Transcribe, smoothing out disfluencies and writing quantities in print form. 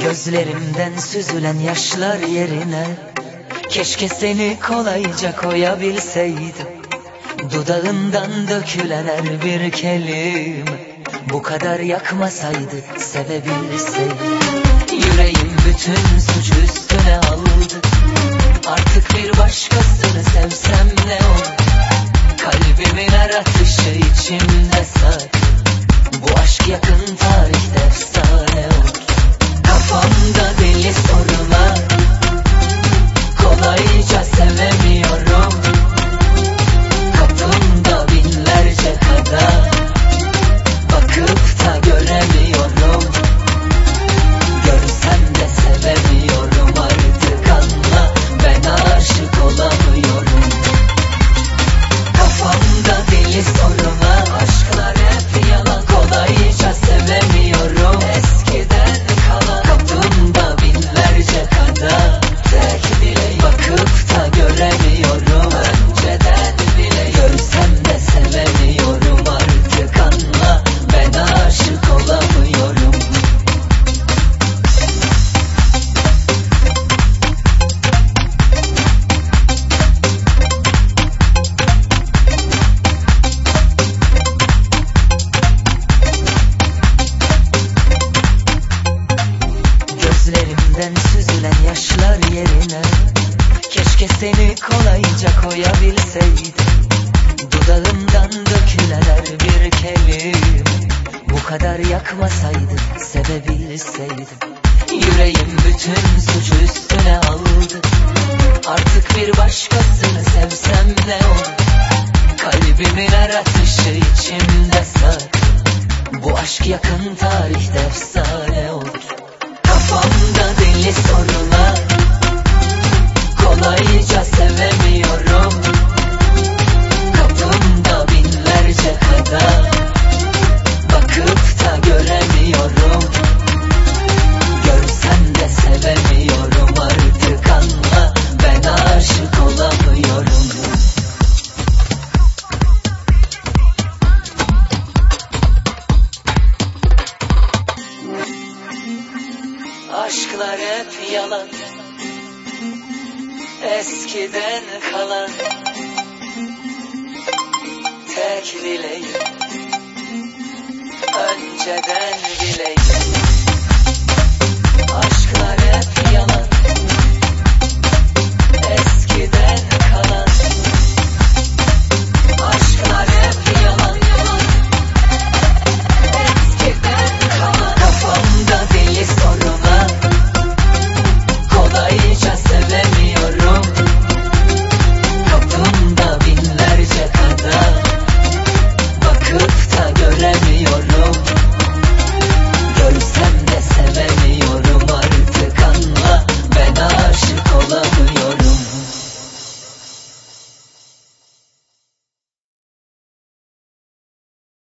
Gözlerimden süzülen yaşlar yerine keşke seni kolayca koyabilseydim. Dudağından dökülen her bir kelime bu kadar yakmasaydı, sevebilseydim. Yüreğim bütün suçu üstüne aldı. Artık bir başkasını sevsem ne olur? Kalbimin her atışı içimde saklı. Bu aşk yakın tarihte efsane olur. Kafamda deli sorular, kolayca sevemiyorum. Kapımda binlerce kadar, bakıp da göremiyorum. Görsem de sevemiyorum, artık anla, ben aşık olamıyorum. Kafamda deli sorular, aşklar hep yalan, kolayca sevemiyorum. Eskiden kalan, kapımda binlerce kadar, tek dileğim, bakıp da göremiyorum. Önceden bile görsem de sevemiyorum, artık anla, ben aşık olamıyorum. Gözlerimden süzülen yaşlar yerine keşke seni kolayca koyabilseydim. Dudağımdan dökülen her bir kelime bu kadar yakmasaydı, sevebilseydim. Yüreğim bütün suçu üstüne aldı. Artık bir başkasını sevsem ne olur? Kalbimin her atışı içimde saklı. Bu aşk yakın tarihte efsane olur. Kafamda deli sorular, kolayca sevemiyorum. Kapımda binlerce kadar, bakıp da göremiyorum. Görsem de sevemiyorum, artık anla, ben aşık olamıyorum. Aşklar hep yalan, eskiden kalan, tek dileğim, önceden bileyim.